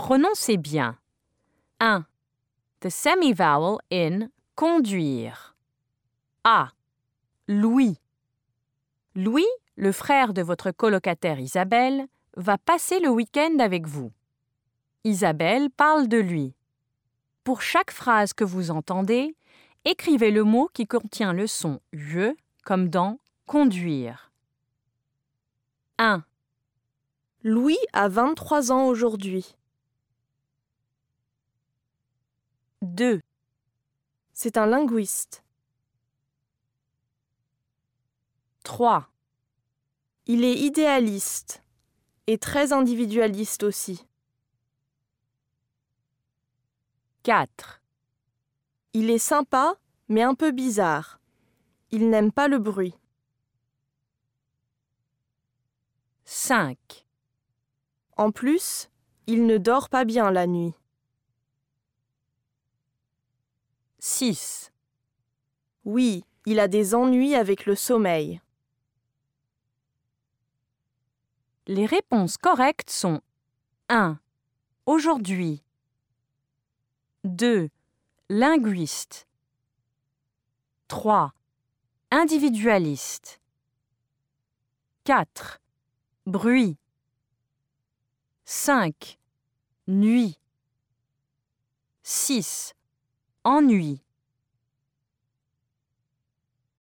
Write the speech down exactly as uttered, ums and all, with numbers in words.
Prononcez bien. un. The semi-vowel in conduire. A. Louis. Louis, le frère de votre colocataire Isabelle, va passer le week-end avec vous. Isabelle parle de lui. Pour chaque phrase que vous entendez, écrivez le mot qui contient le son « je » comme dans « conduire ». un. Louis a vingt-trois ans aujourd'hui. deux. C'est un linguiste. trois. Il est idéaliste et très individualiste aussi. quatre. Il est sympa, mais un peu bizarre. Il n'aime pas le bruit. cinq. En plus, il ne dort pas bien la nuit. six. Oui, il a des ennuis avec le sommeil. Les réponses correctes sont un. Aujourd'hui. deux. Linguiste. trois. Individualiste. quatre. Bruit. cinq. Nuit. six. Ennui.